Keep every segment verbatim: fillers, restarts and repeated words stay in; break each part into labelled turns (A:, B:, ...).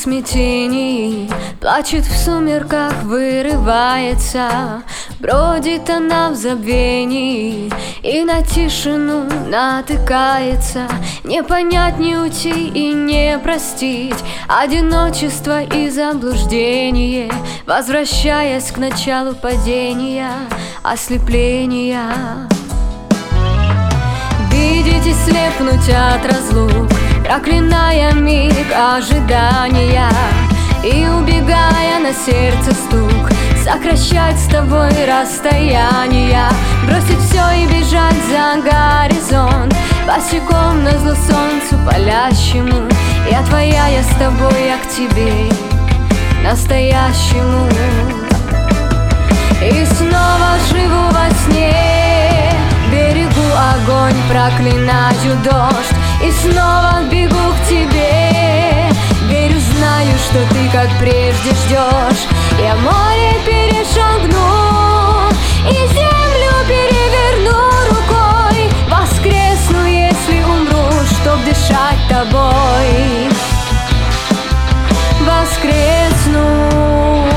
A: смятении, плачет в сумерках, вырывается. Бродит она в забвении и на тишину натыкается. Не понять, не уйти и не простить одиночество и заблуждение, возвращаясь к началу падения, ослепления. Видеть и слепнуть от разлук, проклиная миг ожидания и убегая на сердце стук, сокращать с тобой расстояние, бросить все и бежать за горизонт, босиком назло солнцу палящему. Я твоя, я с тобой, я к тебе настоящему. И снова живу во сне, берегу огонь, проклинаю дождь, и снова бегу к тебе. Верю, знаю, что ты как прежде ждешь. Я море перешагну и землю переверну рукой, воскресну, если умру, чтоб дышать тобой. Воскресну.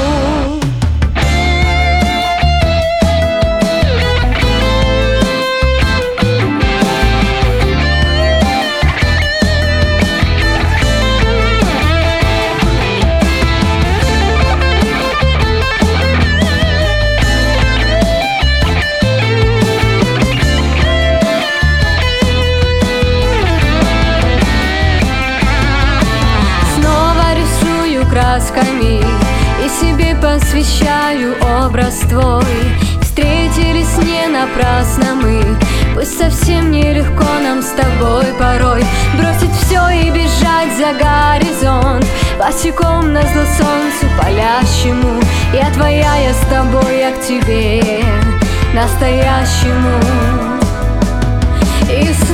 A: Красками и себе посвящаю образ твой. Встретились не напрасно мы, пусть совсем нелегко нам с тобой порой. Бросить все и бежать за горизонт, босиком назло солнцу палящему. Я твоя, я с тобой, я к тебе настоящему. И